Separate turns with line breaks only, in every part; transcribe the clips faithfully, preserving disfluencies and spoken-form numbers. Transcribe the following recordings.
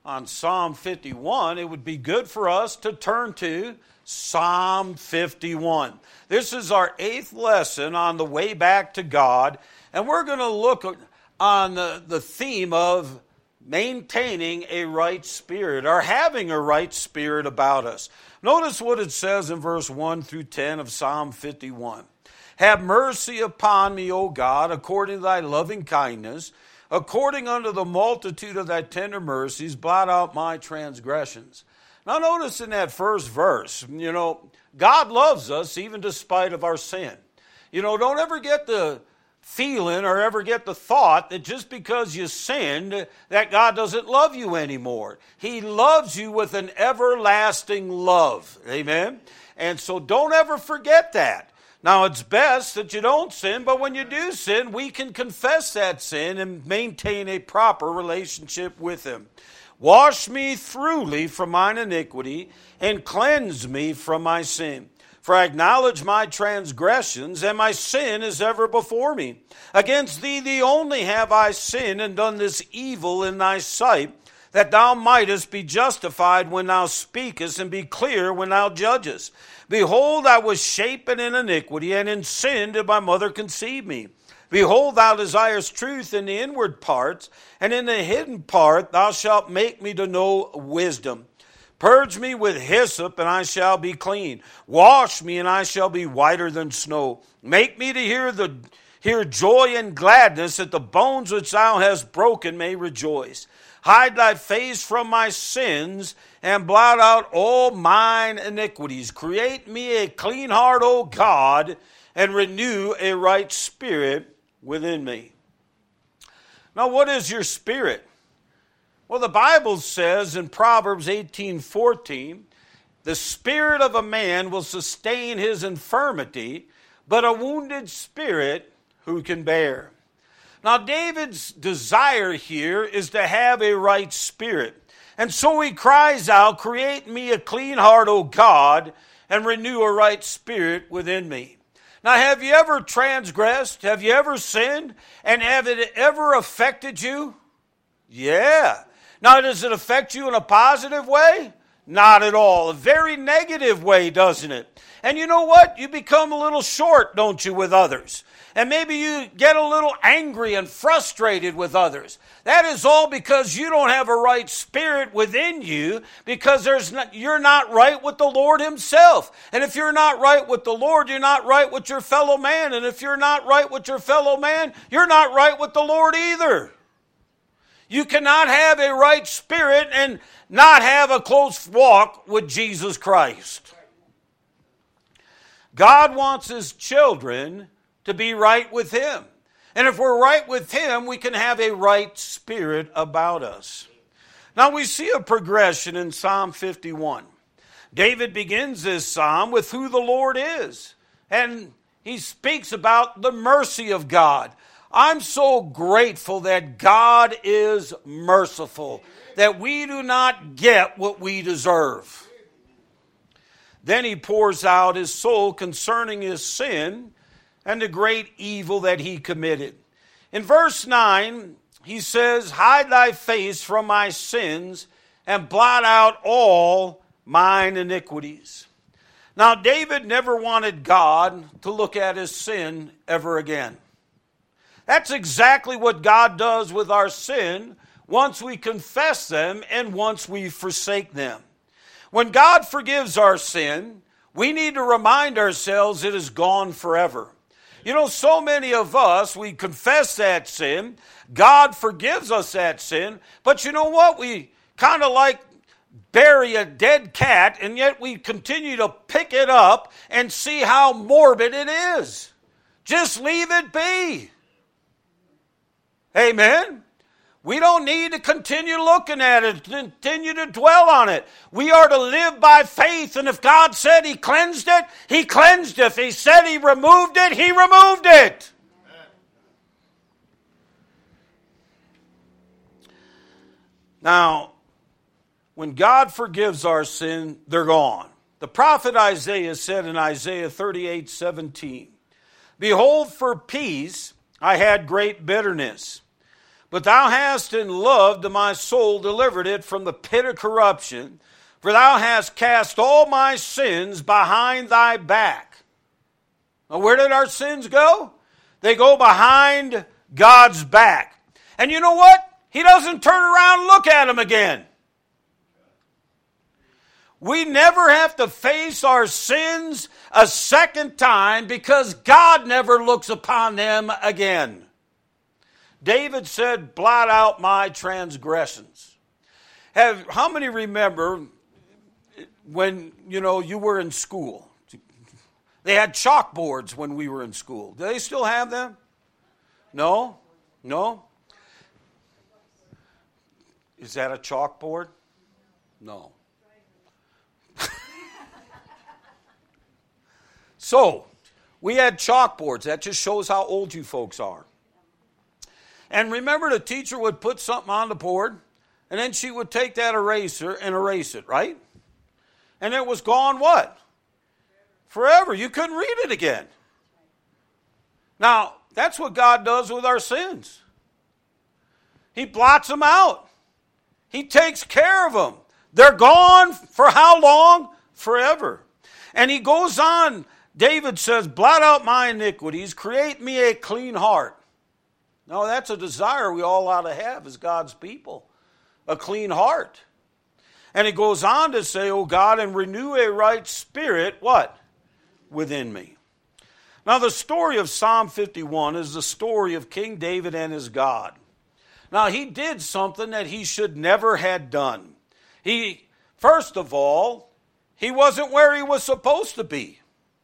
on Psalm fifty-one, it would be good for us to turn to Psalm fifty-one. This is our eighth lesson on the way back to God, and we're going to look on the, the theme of maintaining a right spirit, or having a right spirit about us. Notice what it says in verse one through ten of Psalm fifty-one. Have mercy upon me, O God, according to thy loving kindness, according unto the multitude of thy tender mercies, blot out my transgressions. Now notice in that first verse, you know, God loves us even despite of our sin. You know, don't ever get the feeling or ever get the thought that just because you sinned that God doesn't love you anymore. He loves you with an everlasting love. Amen? And so don't ever forget that. Now, it's best that you don't sin, but when you do sin, we can confess that sin and maintain a proper relationship with Him. Wash me thoroughly from mine iniquity, and cleanse me from my sin. For I acknowledge my transgressions, and my sin is ever before me. Against thee, thee only have I sinned, and done this evil in thy sight, that thou mightest be justified when thou speakest, and be clear when thou judgest. Behold, I was shapen in iniquity, and in sin did my mother conceive me. Behold, thou desirest truth in the inward parts, and in the hidden part thou shalt make me to know wisdom. Purge me with hyssop, and I shall be clean. Wash me, and I shall be whiter than snow. Make me to hear the hear joy and gladness, that the bones which thou hast broken may rejoice. Hide thy face from my sins, and blot out all mine iniquities. Create me a clean heart, O God, and renew a right spirit within me. Now, what is your spirit? Well, the Bible says in Proverbs eighteen fourteen, the spirit of a man will sustain his infirmity, but a wounded spirit who can bear? Now, David's desire here is to have a right spirit. And so he cries out, create me a clean heart, O God, and renew a right spirit within me. Now, have you ever transgressed? Have you ever sinned? And have it ever affected you? Yeah. Now, does it affect you in a positive way? Not at all. A very negative way, doesn't it? And you know what? You become a little short, don't you, with others? And maybe you get a little angry and frustrated with others. That is all because you don't have a right spirit within you, because there's not, you're not right with the Lord Himself. And if you're not right with the Lord, you're not right with your fellow man. And if you're not right with your fellow man, you're not right with the Lord either. You cannot have a right spirit and not have a close walk with Jesus Christ. God wants His children to be right with Him. And if we're right with Him, we can have a right spirit about us. Now we see a progression in Psalm fifty-one. David begins this psalm with who the Lord is. And he speaks about the mercy of God. I'm so grateful that God is merciful, that we do not get what we deserve. Then he pours out his soul concerning his sin and the great evil that he committed. In verse nine, he says, hide thy face from my sins and blot out all mine iniquities. Now, David never wanted God to look at his sin ever again. That's exactly what God does with our sin once we confess them and once we forsake them. When God forgives our sin, we need to remind ourselves it is gone forever. You know, so many of us, we confess that sin. God forgives us that sin. But you know what? We kind of like bury a dead cat, and yet we continue to pick it up and see how morbid it is. Just leave it be. Amen? We don't need to continue looking at it, continue to dwell on it. We are to live by faith, and if God said He cleansed it, He cleansed it. If He said He removed it, He removed it. Amen. Now, when God forgives our sin, they're gone. The prophet Isaiah said in Isaiah thirty-eight seventeen, behold, for peace I had great bitterness, But thou hast in love to my soul delivered it from the pit of corruption. For thou hast cast all my sins behind thy back. Now, where did our sins go? They go behind God's back. And you know what? He doesn't turn around and look at them again. We never have to face our sins a second time because God never looks upon them again. David said, blot out my transgressions. Have, how many remember when, you know, you were in school? They had chalkboards when we were in school. Do they still have them? No? No? Is that a chalkboard? No. So, we had chalkboards. That just shows how old you folks are. And remember, the teacher would put something on the board, and then she would take that eraser and erase it, right? And it was gone what? Forever. You couldn't read it again. Now, that's what God does with our sins. He blots them out. He takes care of them. They're gone for how long? Forever. And he goes on, David says, blot out my iniquities, create me a clean heart. Now, that's a desire we all ought to have as God's people, a clean heart. And he goes on to say, O God, and renew a right spirit, what? Within me. Now, the story of Psalm fifty-one is the story of King David and his God. Now, he did something that he should never had done. He, first of all, he wasn't where he was supposed to be.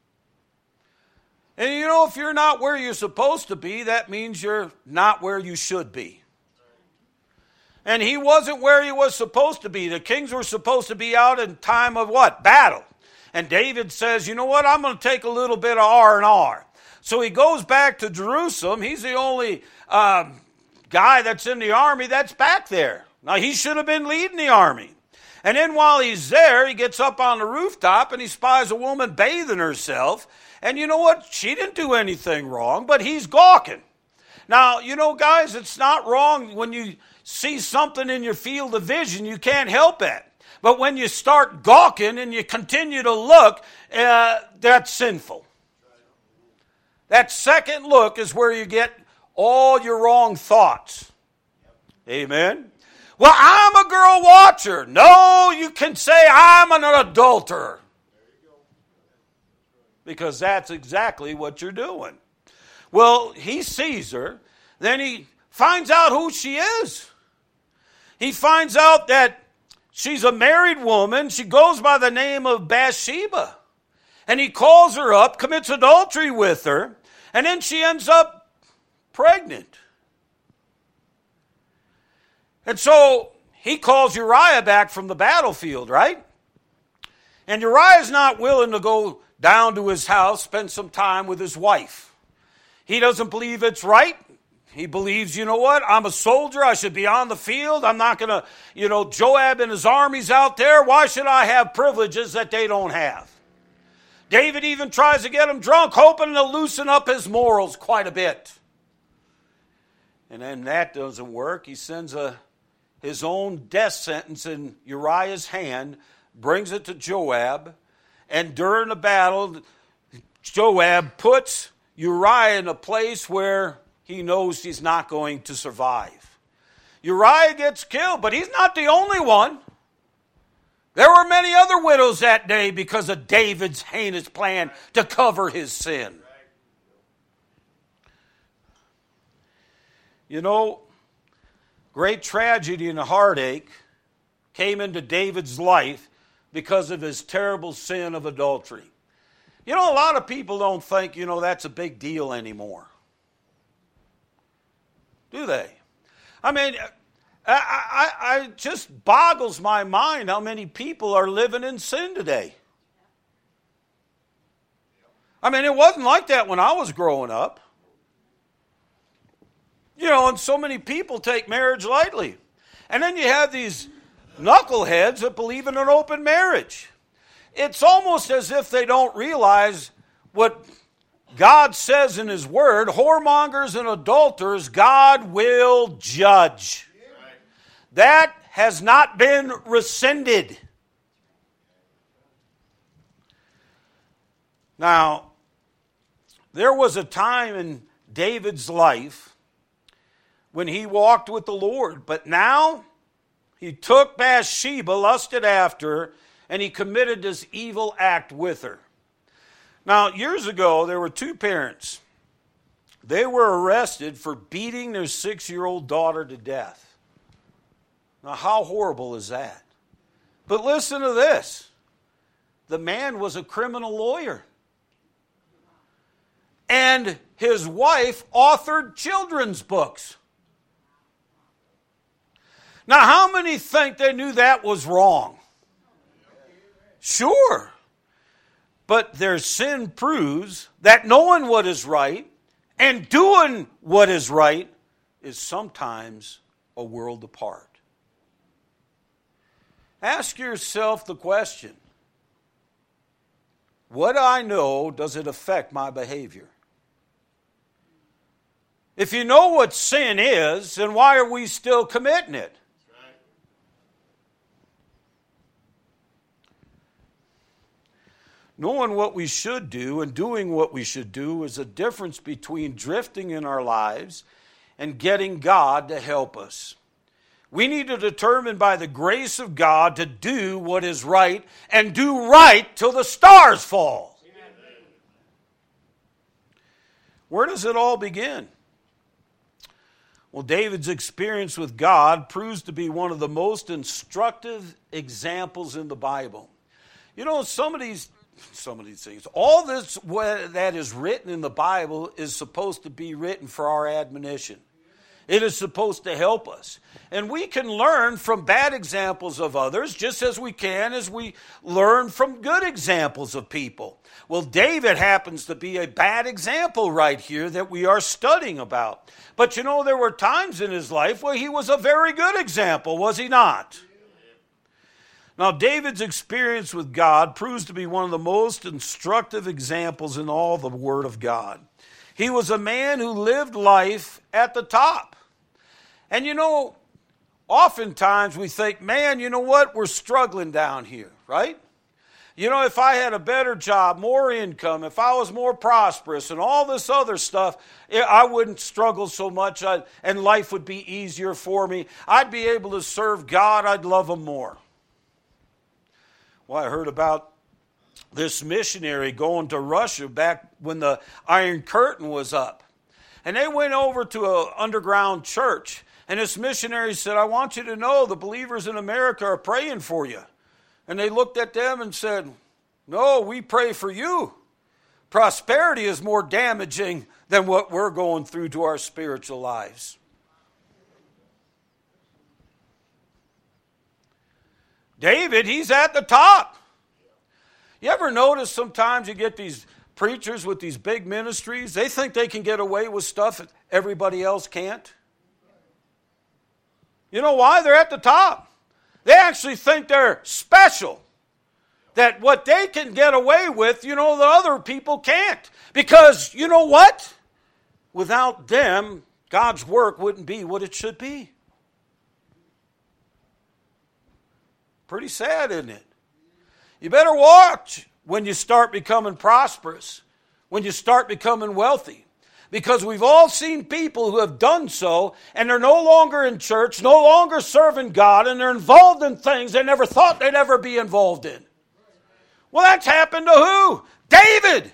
And you know, if you're not where you're supposed to be, that means you're not where you should be. And he wasn't where he was supposed to be. The kings were supposed to be out in time of what? Battle. And David says, you know what, I'm going to take a little bit of R and R. So he goes back to Jerusalem. He's the only um, guy that's in the army that's back there. Now, he should have been leading the army. And then while he's there, he gets up on the rooftop and he spies a woman bathing herself. And you know what? She didn't do anything wrong, but he's gawking. Now, you know, guys, it's not wrong when you see something in your field of vision, you can't help it. But when you start gawking and you continue to look, uh, that's sinful. That second look is where you get all your wrong thoughts. Amen? Well, I'm a girl watcher. No, you can say I'm an adulterer. Because that's exactly what you're doing. Well, he sees her. Then he finds out who she is. He finds out that she's a married woman. She goes by the name of Bathsheba. And he calls her up, commits adultery with her, and then she ends up pregnant. And so he calls Uriah back from the battlefield, right? And Uriah's not willing to go down to his house, spend some time with his wife. He doesn't believe it's right. He believes, you know what, I'm a soldier, I should be on the field. I'm not going to, you know, Joab and his army's out there. Why should I have privileges that they don't have? David even tries to get him drunk, hoping to loosen up his morals quite a bit. And then that doesn't work. He sends a, his own death sentence in Uriah's hand, brings it to Joab. And during the battle, Joab puts Uriah in a place where he knows he's not going to survive. Uriah gets killed, but he's not the only one. There were many other widows that day because of David's heinous plan to cover his sin. You know, great tragedy and heartache came into David's life because of his terrible sin of adultery. You know, a lot of people don't think, you know, that's a big deal anymore. Do they? I mean, I, I, I it just boggles my mind how many people are living in sin today. I mean, it wasn't like that when I was growing up. You know, and so many people take marriage lightly. And then you have these knuckleheads that believe in an open marriage. It's almost as if they don't realize what God says in His Word, whoremongers and adulterers, God will judge. That has not been rescinded. Now, there was a time in David's life when he walked with the Lord, but now he took Bathsheba, lusted after her, and he committed this evil act with her. Now, years ago, there were two parents. They were arrested for beating their six-year-old daughter to death. Now, how horrible is that? But listen to this. The man was a criminal lawyer. And his wife authored children's books. Now, how many think they knew that was wrong? Sure. But their sin proves that knowing what is right and doing what is right is sometimes a world apart. Ask yourself the question, what I know, does it affect my behavior? If you know what sin is, then why are we still committing it? Knowing what we should do and doing what we should do is a difference between drifting in our lives and getting God to help us. We need to determine by the grace of God to do what is right and do right till the stars fall. Amen. Where does it all begin? Well, David's experience with God proves to be one of the most instructive examples in the Bible. You know, some of these Some of these things. All this that is written in the Bible is supposed to be written for our admonition. It is supposed to help us. And we can learn from bad examples of others just as we can as we learn from good examples of people. Well, David happens to be a bad example right here that we are studying about. But you know, there were times in his life where he was a very good example, was he not? Now, David's experience with God proves to be one of the most instructive examples in all the Word of God. He was a man who lived life at the top. And you know, oftentimes we think, man, you know what? We're struggling down here, right? You know, if I had a better job, more income, if I was more prosperous and all this other stuff, I wouldn't struggle so much and life would be easier for me. I'd be able to serve God. I'd love Him more. Well, I heard about this missionary going to Russia back when the Iron Curtain was up. And they went over to an underground church. And this missionary said, I want you to know the believers in America are praying for you. And they looked at them and said, no, we pray for you. Prosperity is more damaging than what we're going through to our spiritual lives. David, he's at the top. You ever notice sometimes you get these preachers with these big ministries, they think they can get away with stuff that everybody else can't? You know why? They're at the top. They actually think they're special. That what they can get away with, you know, the other people can't. Because, you know what? Without them, God's work wouldn't be what it should be. Pretty sad, isn't it? You better watch when you start becoming prosperous, when you start becoming wealthy. Because we've all seen people who have done so, and they're no longer in church, no longer serving God, and they're involved in things they never thought they'd ever be involved in. Well, that's happened to who? David.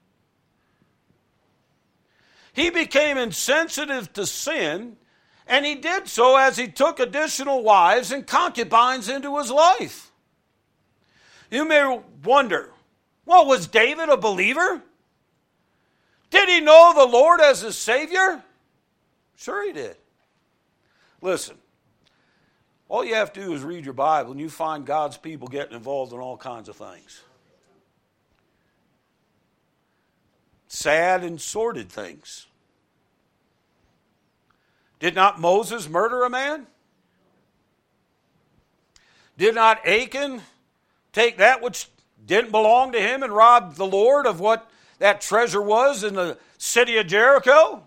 He became insensitive to sin, and he did so as he took additional wives and concubines into his life. You may wonder, well, was David a believer? Did he know the Lord as his Savior? Sure he did. Listen, all you have to do is read your Bible and you find God's people getting involved in all kinds of things. Sad and sordid things. Did not Moses murder a man? Did not Achan take that which didn't belong to him and rob the Lord of what that treasure was in the city of Jericho?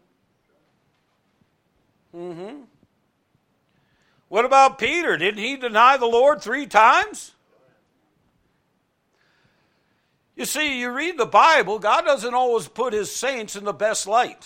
Mm-hmm. What about Peter? Didn't he deny the Lord three times? You see, you read the Bible, God doesn't always put his saints in the best light.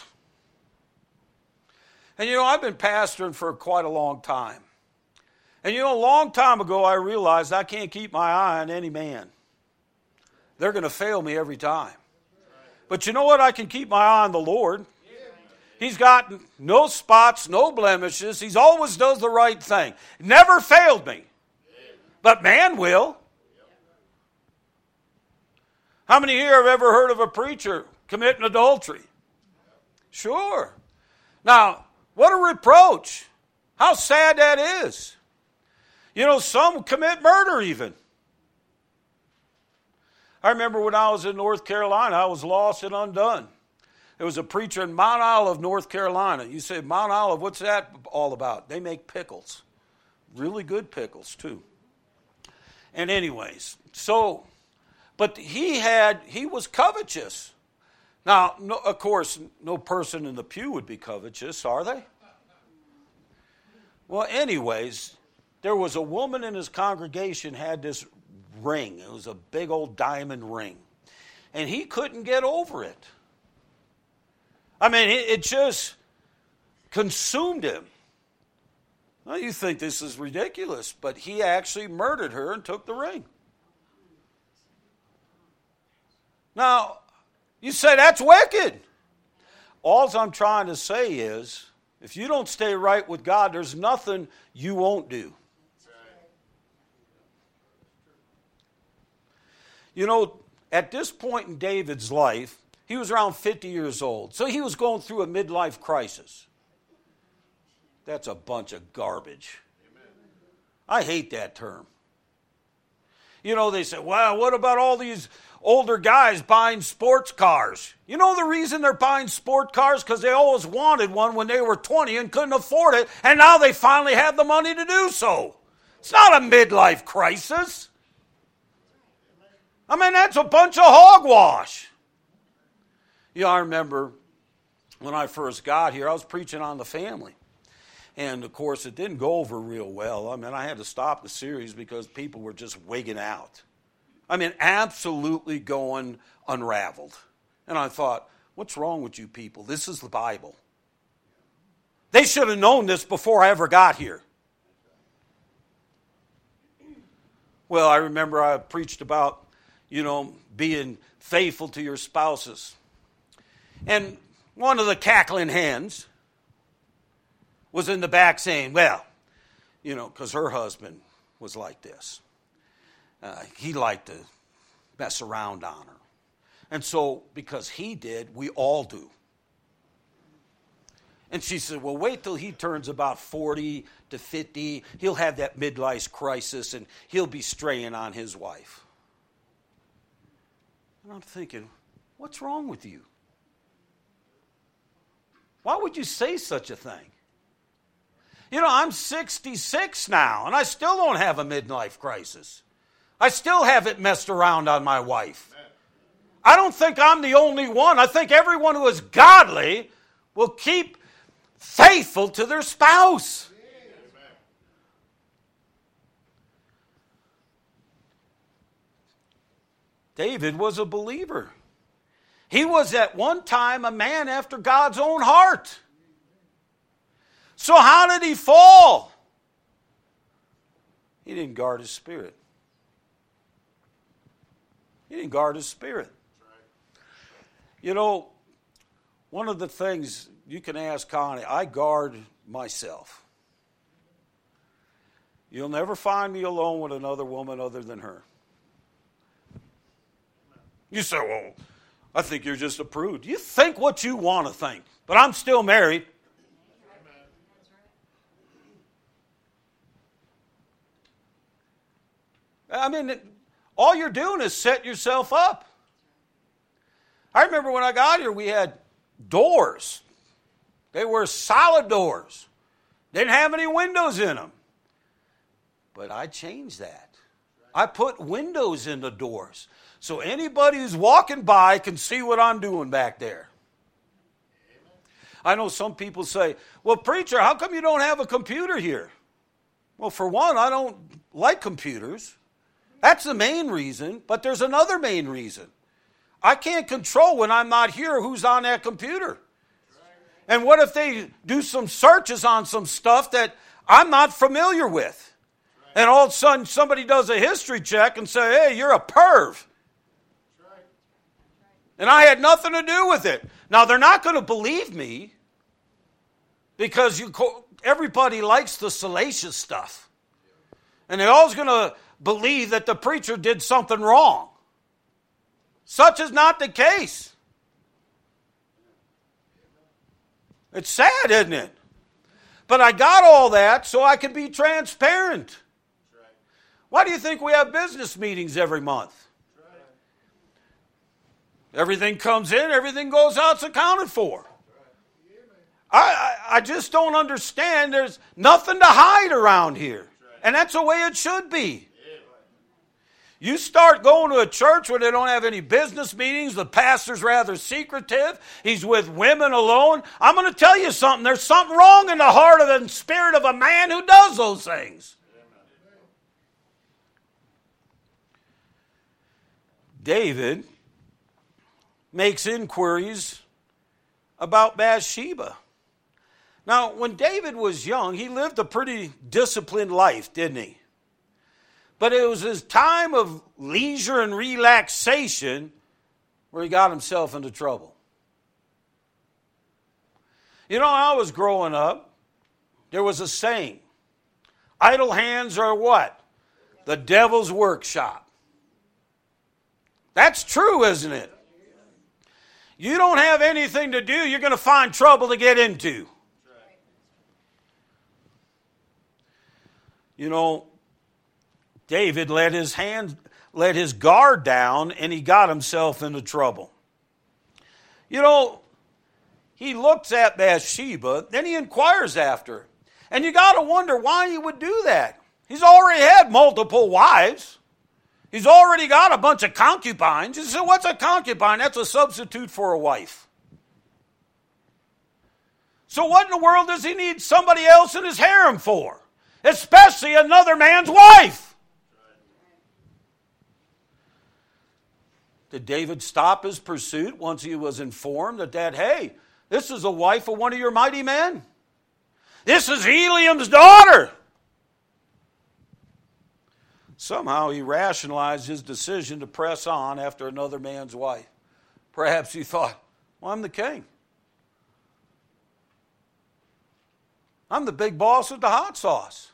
And you know, I've been pastoring for quite a long time. And you know, a long time ago I realized I can't keep my eye on any man. They're going to fail me every time. But you know what? I can keep my eye on the Lord. He's got no spots, no blemishes. He's always does the right thing. Never failed me. But man will. How many here have ever heard of a preacher committing adultery? Sure. Now, what a reproach. How sad that is. You know, some commit murder even. I remember when I was in North Carolina, I was lost and undone. There was a preacher in Mount Olive, North Carolina. You say, Mount Olive, what's that all about? They make pickles. Really good pickles, too. And anyways, so, but he had, he was covetous. Now, no, of course, no person in the pew would be covetous, are they? Well, anyways, there was a woman in his congregation had this ring. It was a big old diamond ring. And he couldn't get over it. I mean, it, it just consumed him. Well, you think this is ridiculous, but he actually murdered her and took the ring. Now, you say that's wicked. All I'm trying to say is, if you don't stay right with God, there's nothing you won't do. You know, at this point in David's life, he was around fifty years old. So he was going through a midlife crisis. That's a bunch of garbage. I hate that term. You know, they say, well, what about all these older guys buying sports cars? You know the reason they're buying sport cars? Because they always wanted one when they were twenty and couldn't afford it, and now they finally have the money to do so. It's not a midlife crisis. I mean, that's a bunch of hogwash. You know, I remember when I first got here, I was preaching on the family. And, of course, it didn't go over real well. I mean, I had to stop the series because people were just wigging out. I mean, absolutely going unraveled. And I thought, what's wrong with you people? This is the Bible. They should have known this before I ever got here. Well, I remember I preached about, you know, being faithful to your spouses. And one of the cackling hens was in the back saying, well, you know, because her husband was like this. Uh, he liked to mess around on her. And so, because he did, we all do. And she said, well, wait till he turns about forty to fifty. He'll have that midlife crisis and he'll be straying on his wife. And I'm thinking, what's wrong with you? Why would you say such a thing? You know, I'm sixty-six now, and I still don't have a midlife crisis. I still haven't messed around on my wife. I don't think I'm the only one. I think everyone who is godly will keep faithful to their spouse. David was a believer. He was at one time a man after God's own heart. So how did he fall? He didn't guard his spirit. He didn't guard his spirit. You know, one of the things you can ask Connie, I guard myself. You'll never find me alone with another woman other than her. You say, well, I think you're just a prude. You think what you want to think, but I'm still married. I mean, all you're doing is set yourself up. I remember when I got here, we had doors. They were solid doors. Didn't have any windows in them. But I changed that. I put windows in the doors So anybody who's walking by can see what I'm doing back there. I know some people say, well, preacher, how come you don't have a computer here? Well, for one, I don't like computers. That's the main reason, but there's another main reason. I can't control when I'm not here who's on that computer. And what if they do some searches on some stuff that I'm not familiar with? And all of a sudden somebody does a history check and say, hey, you're a perv. And I had nothing to do with it. Now, they're not going to believe me because you, everybody likes the salacious stuff. And they're always going to believe that the preacher did something wrong. Such is not the case. It's sad, isn't it? But I got all that so I can be transparent. Why do you think we have business meetings every month? Everything comes in, everything goes out, it's accounted for. I, I, I just don't understand. There's nothing to hide around here. And that's the way it should be. You start going to a church where they don't have any business meetings, the pastor's rather secretive, he's with women alone. I'm going to tell you something. There's something wrong in the heart of the spirit of a man who does those things. David makes inquiries about Bathsheba. Now, when David was young, he lived a pretty disciplined life, didn't he? But it was his time of leisure and relaxation where he got himself into trouble. You know, when I was growing up, there was a saying, idle hands are what? The devil's workshop. That's true, isn't it? You don't have anything to do, you're going to find trouble to get into. You know, David let his hand, let his guard down, and he got himself into trouble. You know, he looks at Bathsheba, then he inquires after her. And you got to wonder why he would do that. He's already had multiple wives. He's already got a bunch of concubines. You say, what's a concubine? That's a substitute for a wife. So what in the world does he need somebody else in his harem for? Especially another man's wife. Did David stop his pursuit once he was informed that, that, hey, this is a wife of one of your mighty men? This is Eliam's daughter. Somehow he rationalized his decision to press on after another man's wife. Perhaps he thought, well, I'm the king. I'm the big boss with the hot sauce.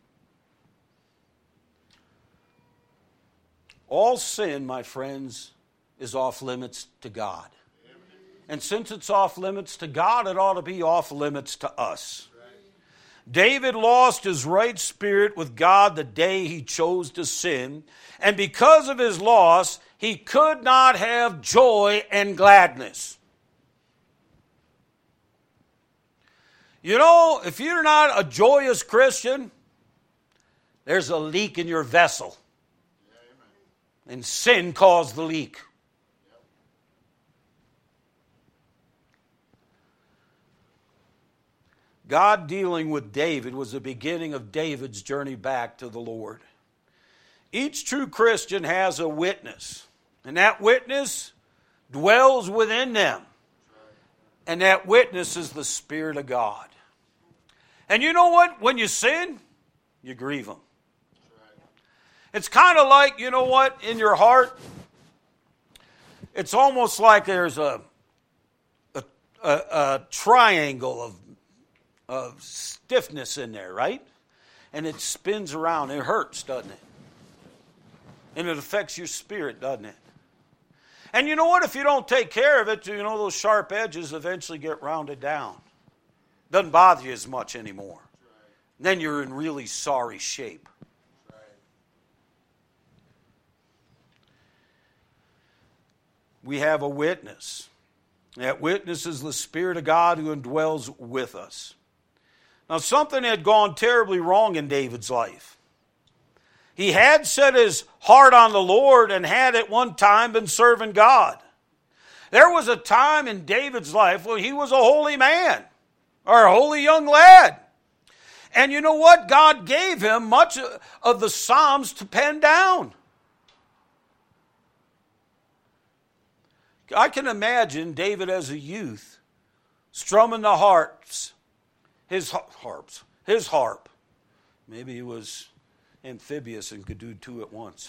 All sin, my friends, is off limits to God. And since it's off limits to God, it ought to be off limits to us. David lost his right spirit with God the day he chose to sin, and because of his loss, he could not have joy and gladness. You know, if you're not a joyous Christian, there's a leak in your vessel. And sin caused the leak. God dealing with David was the beginning of David's journey back to the Lord. Each true Christian has a witness, and that witness dwells within them. And that witness is the Spirit of God. And you know what? When you sin, you grieve Him. It's kind of like, you know what, in your heart, it's almost like there's a, a, a, a triangle of of stiffness in there, right? And it spins around. It hurts, doesn't it? And it affects your spirit, doesn't it? And you know what? If you don't take care of it, you know, those sharp edges eventually get rounded down. Doesn't bother you as much anymore. Then you're in really sorry shape. We have a witness. That witness is the Spirit of God who indwells with us. Now, something had gone terribly wrong in David's life. He had set his heart on the Lord and had at one time been serving God. There was a time in David's life when he was a holy man or a holy young lad. And you know what? God gave him much of the Psalms to pen down. I can imagine David as a youth strumming the harps, his harps, his harp. Maybe he was amphibious and could do two at once.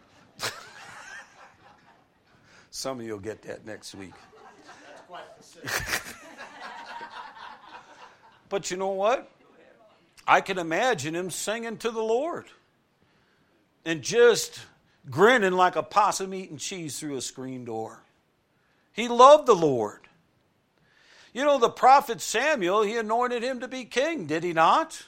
Some of you will get that next week.
That's quite the
But you know what? I can imagine him singing to the Lord and just grinning like a possum eating cheese through a screen door. He loved the Lord. You know, the prophet Samuel, he anointed him to be king, did he not?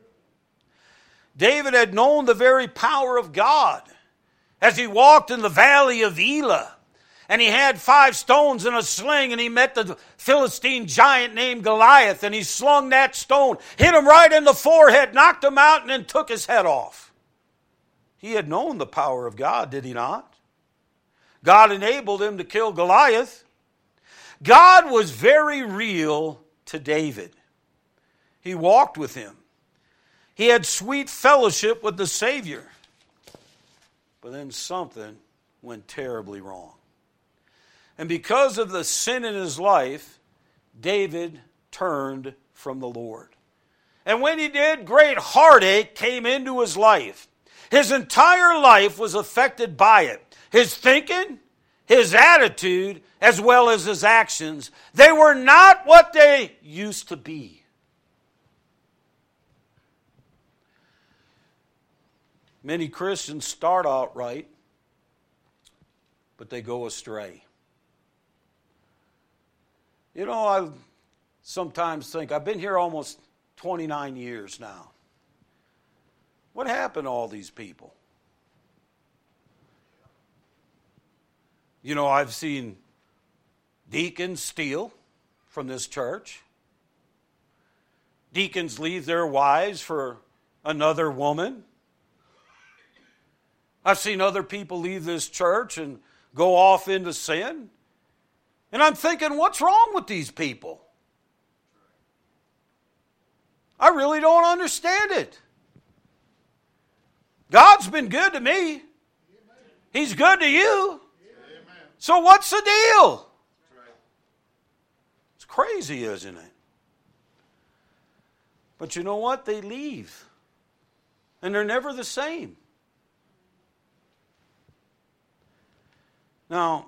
David had known the very power of God as he walked in the valley of Elah. And he had five stones in a sling, and he met the Philistine giant named Goliath, and he slung that stone, hit him right in the forehead, knocked him out, and then took his head off. He had known the power of God, did he not? God enabled him to kill Goliath. God was very real to David. He walked with him. He had sweet fellowship with the Savior. But then something went terribly wrong. And because of the sin in his life, David turned from the Lord. And when he did, great heartache came into his life. His entire life was affected by it. His thinking, his attitude, as well as his actions, they were not what they used to be. Many Christians start out right, but they go astray. You know, I sometimes think, I've been here almost twenty-nine years now. What happened to all these people? You know, I've seen deacons steal from this church. Deacons leave their wives for another woman. I've seen other people leave this church and go off into sin. And I'm thinking, what's wrong with these people? I really don't understand it. God's been good to me. He's good to you. So what's the deal? It's crazy, isn't it? But you know what? They leave. And they're never the same. Now,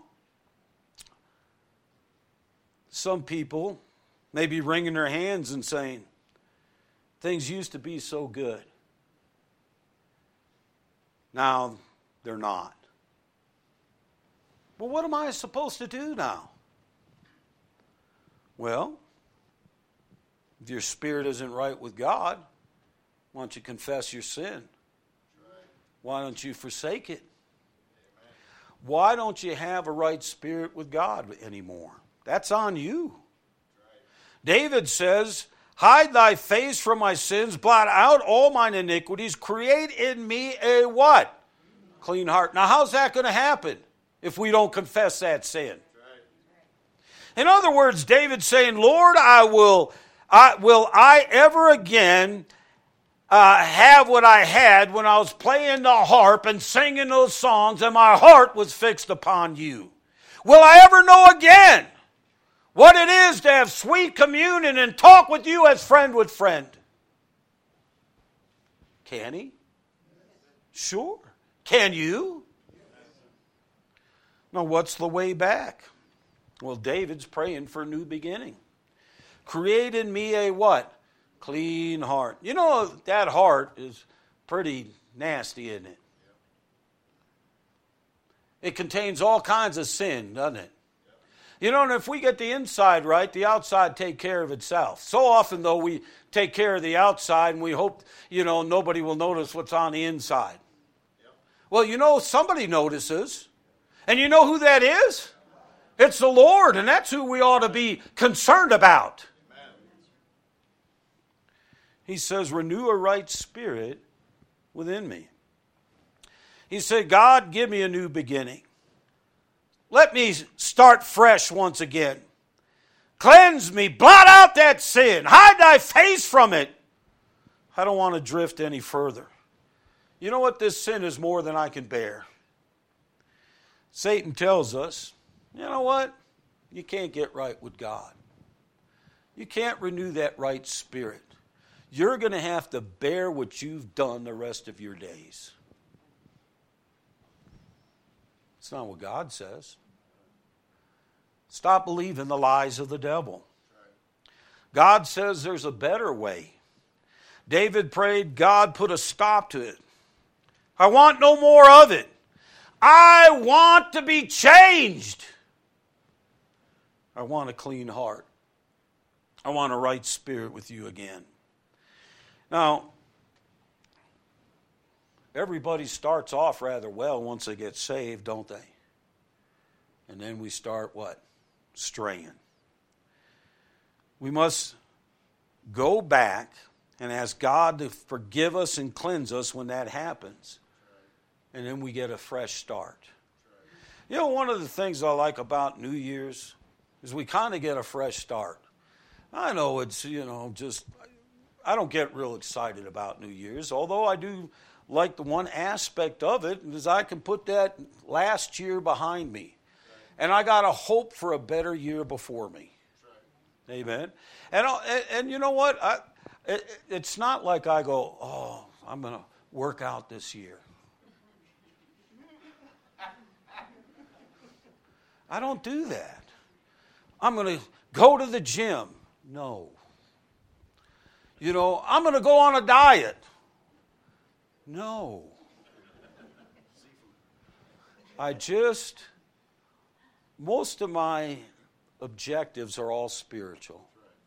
some people may be wringing their hands and saying, things used to be so good. Now, they're not. Well, what am I supposed to do now? Well, if your spirit isn't right with God, why don't you confess your sin? Why don't you forsake it? Why don't you have a right spirit with God anymore? That's on you. David says, hide thy face from my sins, blot out all mine iniquities, create in me a what? Clean heart. Now, how's that going to happen if we don't confess that sin? In other words, David's saying, Lord, I will, I, will I ever again uh, have what I had when I was playing the harp and singing those songs and my heart was fixed upon you? Will I ever know again what it is to have sweet communion and talk with you as friend with friend? Can he? Sure. Can you? Now, what's the way back? Well, David's praying for a new beginning. Create in me a what? Clean heart. You know, that heart is pretty nasty, isn't it? It contains all kinds of sin, doesn't it? You know, and if we get the inside right, the outside take care of itself. So often, though, we take care of the outside and we hope, you know, nobody will notice what's on the inside. Yep. Well, you know, somebody notices. And you know who that is? It's the Lord, and that's who we ought to be concerned about. Amen. He says, renew a right spirit within me. He said, God, give me a new beginning. Let me start fresh once again. Cleanse me. Blot out that sin. Hide thy face from it. I don't want to drift any further. You know what? This sin is more than I can bear. Satan tells us, you know what? You can't get right with God. You can't renew that right spirit. You're going to have to bear what you've done the rest of your days. It's not what God says. Stop believing the lies of the devil. God says there's a better way. David prayed, God, put a stop to it. I want no more of it. I want to be changed. I want a clean heart. I want a right spirit with you again. Now, everybody starts off rather well once they get saved, don't they? And then we start what? Straying. We must go back and ask God to forgive us and cleanse us when that happens. And then we get a fresh start. You know, one of the things I like about New Year's is we kind of get a fresh start. I know it's, you know, just, I don't get real excited about New Year's, although I do like the one aspect of it is I can put that last year behind me. And I got a hope for a better year before me. Amen. And, and, and you know what? I, it, it's not like I go, oh, I'm going to work out this year. I don't do that. I'm going to go to the gym. No. You know, I'm going to go on a diet. No. I just, most of my objectives are all spiritual.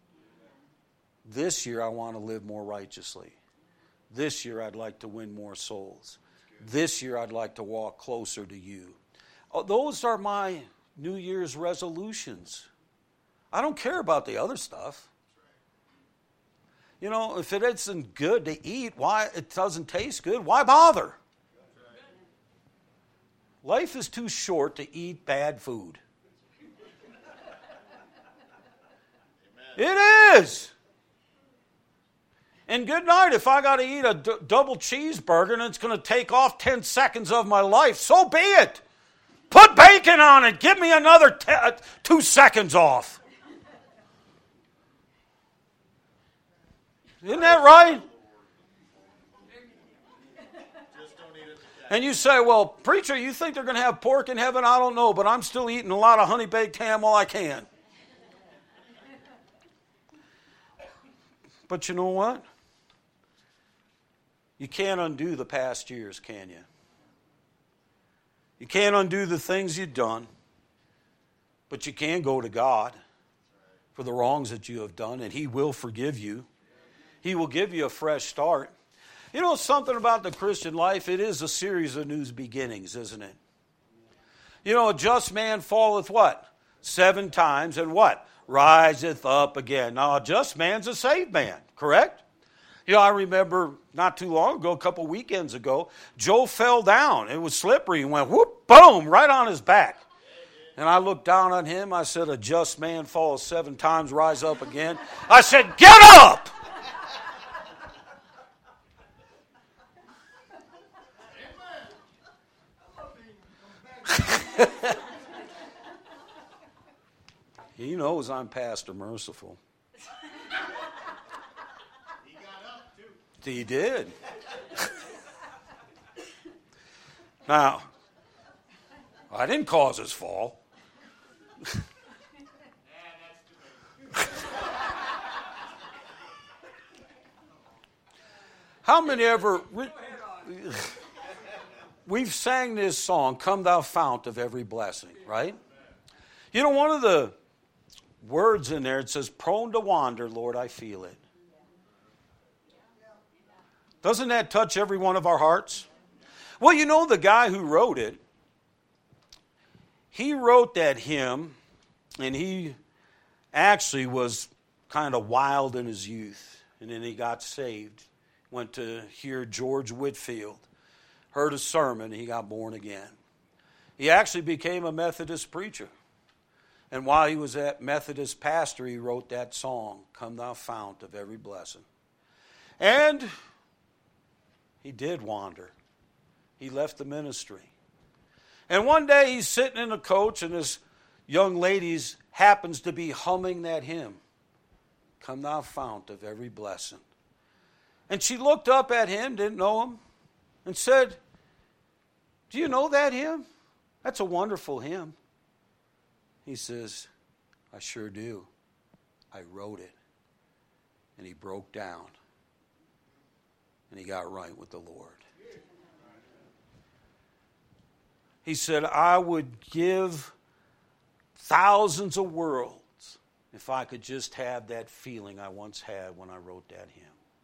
This year I want to live more righteously. This year I'd like to win more souls. This year I'd like to walk closer to you. Oh, those are my New Year's resolutions. I don't care about the other stuff. You know, if it isn't good to eat, why it doesn't taste good, why bother? Life is too short to eat bad food. It is. And good night, if I got to eat a d- double cheeseburger and it's going to take off ten seconds of my life, so be it. Put bacon on it. Give me another t- two seconds off. Isn't that right? And you say, well, preacher, you think they're going to have pork in heaven? I don't know, but I'm still eating a lot of honey-baked ham while I can. But you know what? You can't undo the past years, can you? You can't undo the things you've done, but you can go to God for the wrongs that you have done, and He will forgive you. He will give you a fresh start. You know something about the Christian life? It is a series of new beginnings, isn't it? You know, a just man falleth what? Seven times, and what? Riseth up again. Now, a just man's a saved man, correct? You know, I remember not too long ago, a couple weekends ago, Joe fell down. It was slippery and went whoop, boom, right on his back. And I looked down on him. I said, a just man falls seven times, rise up again. I said, get up! He knows I'm Pastor Merciful.
He got up too.
He did. Now, I didn't cause his fall. How many ever... We, we've sang this song, Come Thou Fount of Every Blessing, right? You know, one of the words in there, it says, prone to wander, Lord, I feel it. Doesn't that touch every one of our hearts? Well, you know, the guy who wrote it, he wrote that hymn, and he actually was kind of wild in his youth. And then he got saved, went to hear George Whitefield heard a sermon, and he got born again. He actually became a Methodist preacher. And while he was at Methodist pastor, he wrote that song, Come Thou Fount of Every Blessing. And he did wander. He left the ministry. And one day he's sitting in a coach, and this young lady happens to be humming that hymn, Come Thou Fount of Every Blessing. And she looked up at him, didn't know him, and said, Do you know that hymn? That's a wonderful hymn. He says, I sure do. I wrote it. And he broke down. And he got right with the Lord. He said, I would give thousands of worlds if I could just have that feeling I once had when I wrote that hymn.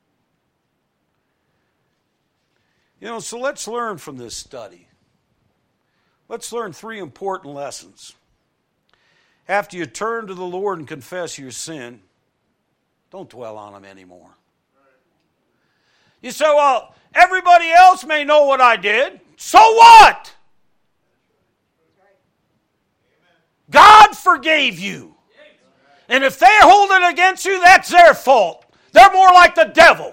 You know, so let's learn from this study. Let's learn three important lessons. After you turn to the Lord and confess your sin, don't dwell on them anymore. You say, well, everybody else may know what I did. So what? God forgave you. And if they hold it against you, that's their fault. They're more like the devil.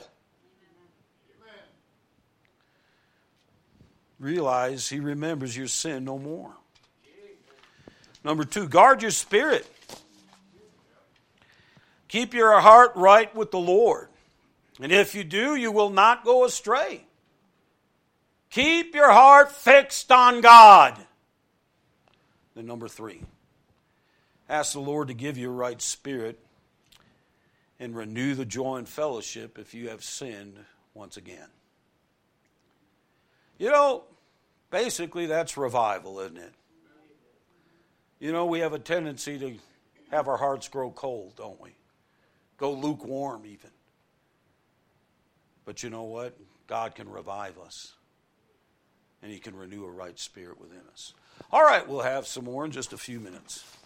Realize he remembers your sin no more. Number two, guard your spirit. Keep your heart right with the Lord. And if you do, you will not go astray. Keep your heart fixed on God. Then number three, ask the Lord to give you a right spirit and renew the joy and fellowship if you have sinned once again. You know, basically that's revival, isn't it? You know, we have a tendency to have our hearts grow cold, don't we? Go lukewarm even. But you know what? God can revive us. And he can renew a right spirit within us. All right, we'll have some more in just a few minutes.